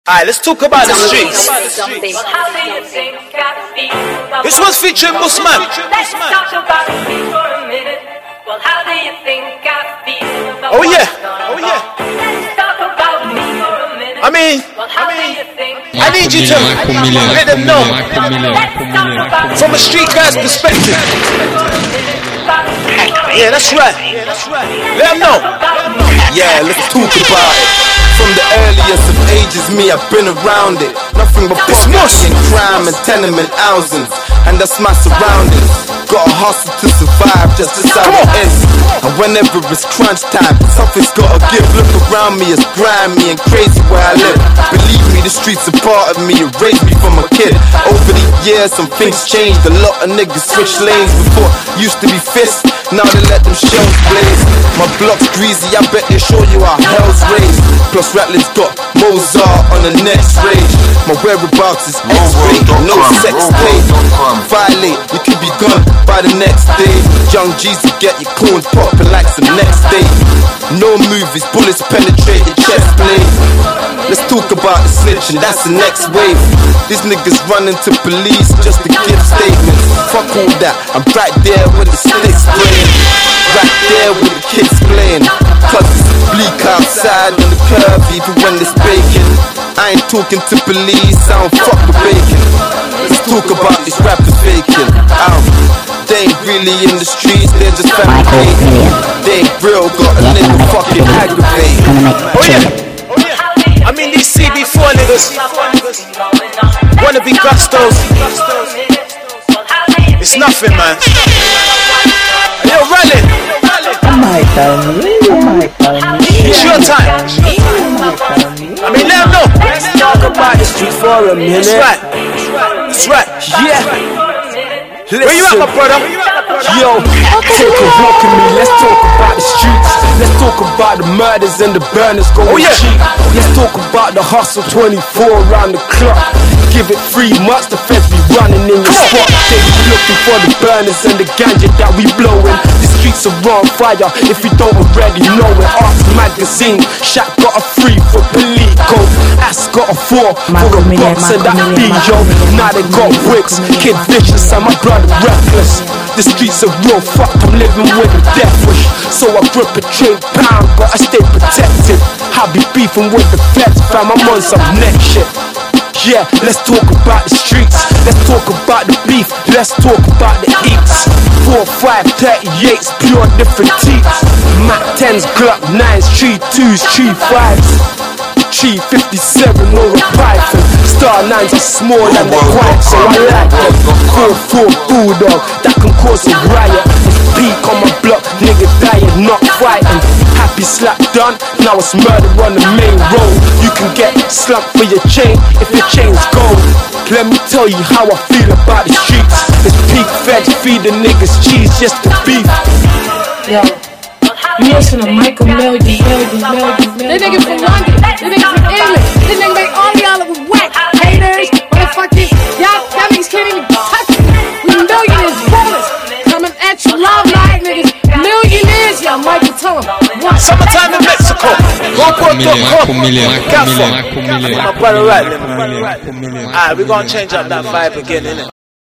Alright, let's talk about the streets. This one's featuring Musman. Oh yeah, oh yeah. I need you to let them know from a street guy's perspective. Yeah, that's right. Let them know. Yeah, let's talk about it. From the earliest of ages, me, I've been around it. Nothing but poverty and crime and tenement housing, and that's my surroundings. Gotta hustle to survive, just as how it is. And whenever it's crunch time, something's gotta give. Look around me, it's grimy and crazy where I live. Believe me, the streets are part of me, it raised me from a kid. Over the years, some things changed. A lot of niggas switch lanes. Before, used to be fists, now they let them shells blaze. My block's greasy, I bet they show you how hell's raised. Plus Ratlin's got Mozart on the next range. My whereabouts is X-ray, no sex pay. Violate, you can be gone by the next day. Young G's to get your corn poppin' like some next day. No movies, bullets penetrate your chest plate. Let's talk about the snitching, that's the next wave. These niggas running to police just to give statements. Fuck all that, I'm right there with the sticks playing. Right there with the kids playing. Cause it's bleak outside on the curb even when it's baking. I ain't talking to police, I don't fuck with bacon. Let's talk about these rappers faking. They ain't really in the streets, they're just fabricating. They ain't real, got a nigga fucking aggravated. Oh yeah, I mean these CB4 niggas wanna be gustos. It's nothing, man. Yo, Rally, it's your time. I mean, let them know. Let's talk about the street for a minute. That's right. That's right. Yeah. Where you at, my brother? Yo, take a walk with me, let's talk about the streets. Let's talk about the murders and the burners going cheap. Let's talk about the hustle 24 around the clock. Give it 3 months, the feds be running in your spot. They be looking for the burners and the ganja that we blowing. The streets are on fire, if you don't already know it. Arts Magazine, Shaq got a 3 for Pelico. Ass got a 4 for a box and that B, yo. Now they got wigs, Kid Vicious and my blood reckless. The streets are real fuck, I'm living with a death wish. So I grip a trade pound, but I stay protected. I be beefing with the feds, fam, I'm on some next shit. Yeah, let's talk about the streets. Let's talk about the beef. Let's talk about the eats. 4, 5, 38s, pure different teats. Mac 10s, Glock 9s, 3-2s, 3-5s. 357 or a Python. Star 9s are small and they're white, so I like them. 4-4 Bulldog, that can cause a riot. It's peak on my block, nigga dying, not fighting. Happy slap done, now it's murder on the main road. You can get slumped for your chain if your chain's gold. Let me tell you how I feel about the streets. It's peak feds, feed the niggas cheese just to beef. Yo, me listen to Michael Melody. This nigga from London, this nigga from England. This nigga make all y'all look whack. Haters, motherfuckers, y'all niggas can't even touch it. We millionaires, ballers, coming at you live night, niggas. Millionaires, y'all, Michael, tell them. Summertime in Mexico. Rockport.com. My brother, right? Alright, we're gonna change up that vibe again, innit?